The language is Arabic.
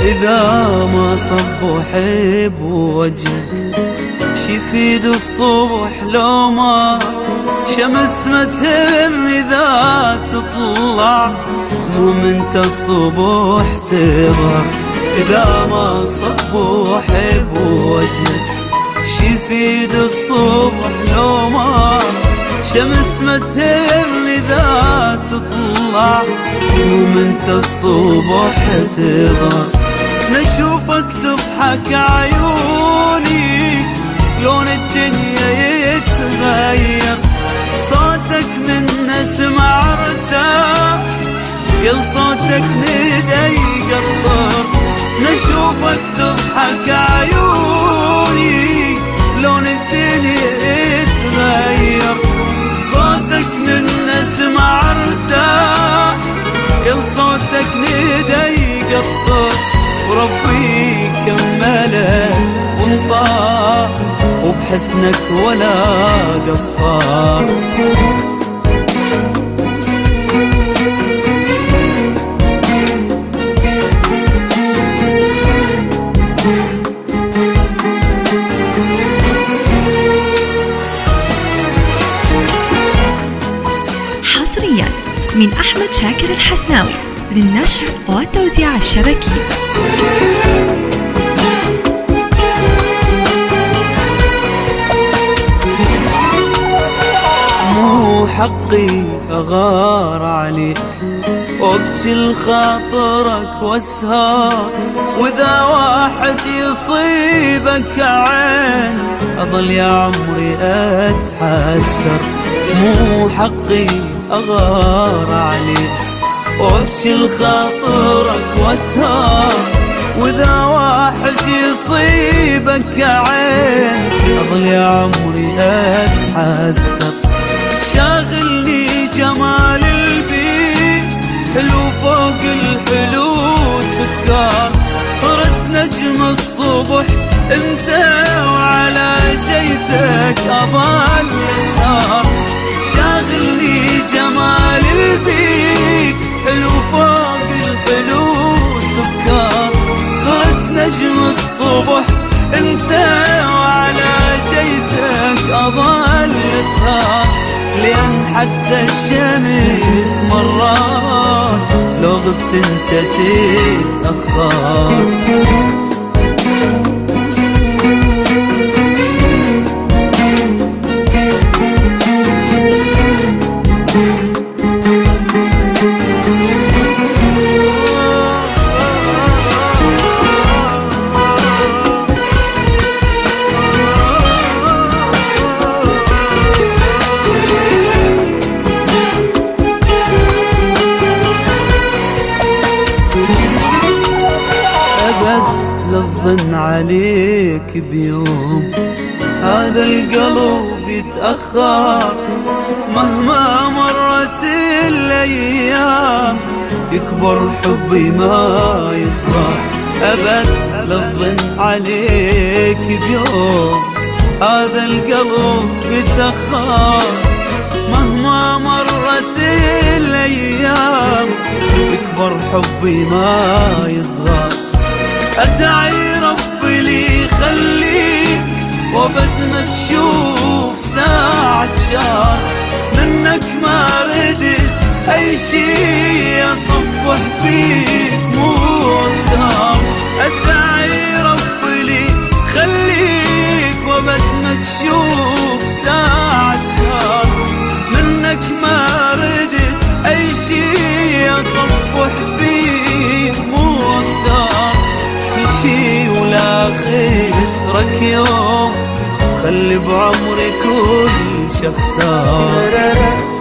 إذا ما صب وحب وجهك شيفيد الصبح لو ما شمس ما تهم إذا تطلع مو منت الصبح تظهر. إذا ما صب وحب وجهك شيفيد الصبح لو ما شمس ما تهم إذا تطلع مو منت الصبح تظهر. نشوفك تضحك عيوني لون الدنيا يتغير، صوتك من نسمع ارتاح يا صوتك ندى يقطر. نشوفك تضحك عيوني لون الدنيا يتغير، صوتك من نسمع ارتاح يا صوتك ندى يقطر. وربي كمله وانطاه وبحسنك ولا قصار. حصريا من أحمد شاكر الحسناوي للنشر والتوزيع الشبكي. مو حقي أغار عليك وابكي لخاطرك واسهر، واذا واحد يصيبك عين اظل يا عمري اتحسر. مو حقي اغار عليك وابكي لخاطرك واسهر، واذا واحد يصيبك عين اظل يا عمري اتحسر. شاغلني جمال البيت حلو فوق الحلو سكر، صرت نجم الصبح انت وعلى جيتك اظل سهر. شاغلني جمال البيت حلو فوق الحلو سكر، صرت نجم الصبح انت وعلى جيتك اظل سهر. لأن حتى الشمس مرات لو غبت انت تتأخر. للظن عليك بيوم هذا القلب يتأخر، مهما مرت الأيام يكبر حبي ما يصغر. أبد للظن عليك بيوم هذا القلب يتأخر، مهما مرت الأيام يكبر حبي ما يصغر. أدعي ربي لي خليك وبد ما تشوف ساعة شهر، منك ما ردت أي شي أصبح بيك مو أكثر. أدعي ربي لي خليك وبد ما تشوف ساعة شهر، منك ما ردت أي شي أصبح بيك مو أكثر. شي ولا خسرك يوم خلي بعمري كل شخصار.